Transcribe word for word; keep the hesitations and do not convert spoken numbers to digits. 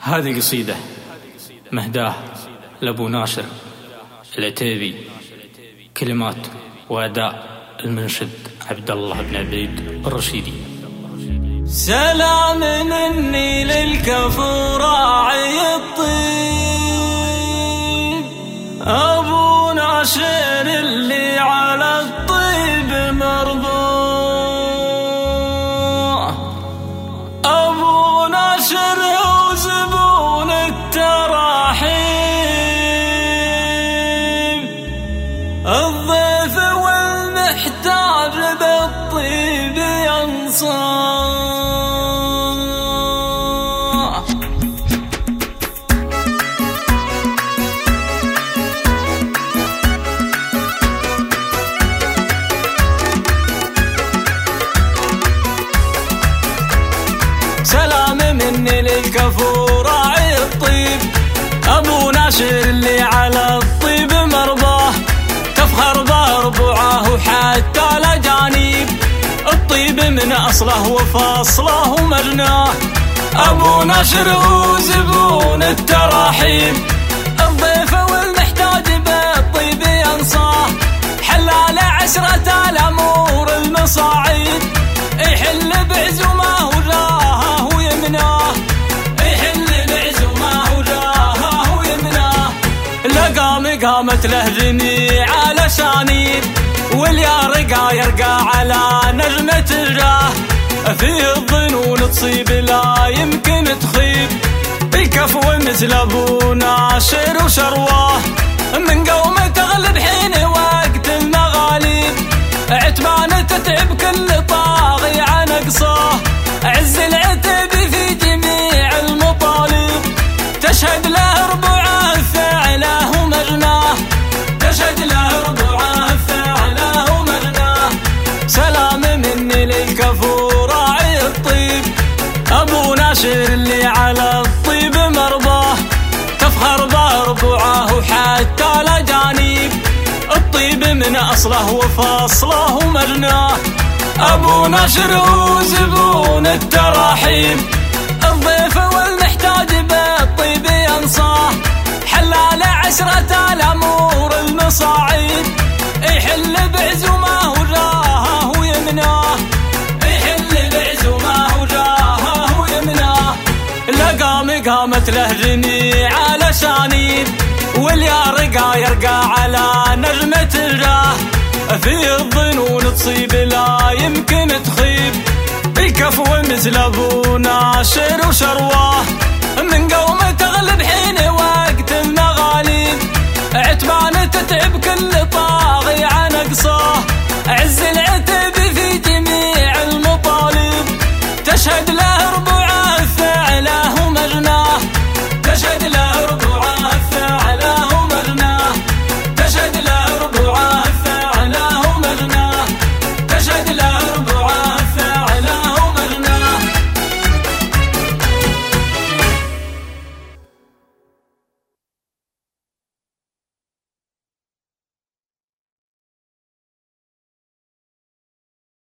هذه قصيدة مهداه لأبو ناشر العتيبي، كلمات وأداء المنشد عبد الله بن عبيد الرشيدي. سلام مني للكفو راعي الطيب، أبو ناشر اللي على الطيب مربوع، أبو ناشر هو زبون التراحيم، الضيف والمحتاج بالطيب ينصاع. سلام مني للكفو راعي الطيب، أبو ناشر اللي على الطيب مرباه، تفخر بربوعه وحتى الأجانب، الطيب من أصله وفصله ومجناه، أبو ناشر هو زبون التراحيم، الضيف والمحتاج بالطيب ينصاه، حلال عشرة الأمور المصاعيد، يحل بعزمه وجاهه ويمناه، يحل بعزمه وجاهه ويمناه، لقى مقامة له جميع علشانيد، واليارقى يرقى على نجمة الجاه، فيه الظنون تصيب لا يمكن تخيب، الكفو مثل أبو ناشر وشرواه، من قومه تغلب حين وقت المغاليب، عتبان تتعب كل طاغي عن أقصاه، عز العتب في جميع المطالب، تشهد له ربوعه فعله ومجناه، تشهد له ربوعه فعله ومجناه. سلام مني للكفو راعي الطيب، أبو ناشر اللي على الطيب مرباه، تفخر بربوعه وحتى الأجانب، الطيب من أصله وفصله ومجناه، أبو ناشر هو زبون التراحيم، الضيف والمحتاج بالطيب ينصاه، حلال عشرة الأمور المصاعيد، يحل بعزمه وجاهه ويمناه، يحل بعزمه وجاهه ويمناه، لقى مقامة له جميع علشانيد، واليارقى يرقى على نجمة الجاه، فيه الظنون تصيب لا يمكن تخيب، الكفو مثل أبو ناشر وشرواه، من قومه تغلب حين وقت المغاليب، عتبان تتعب كل طاغي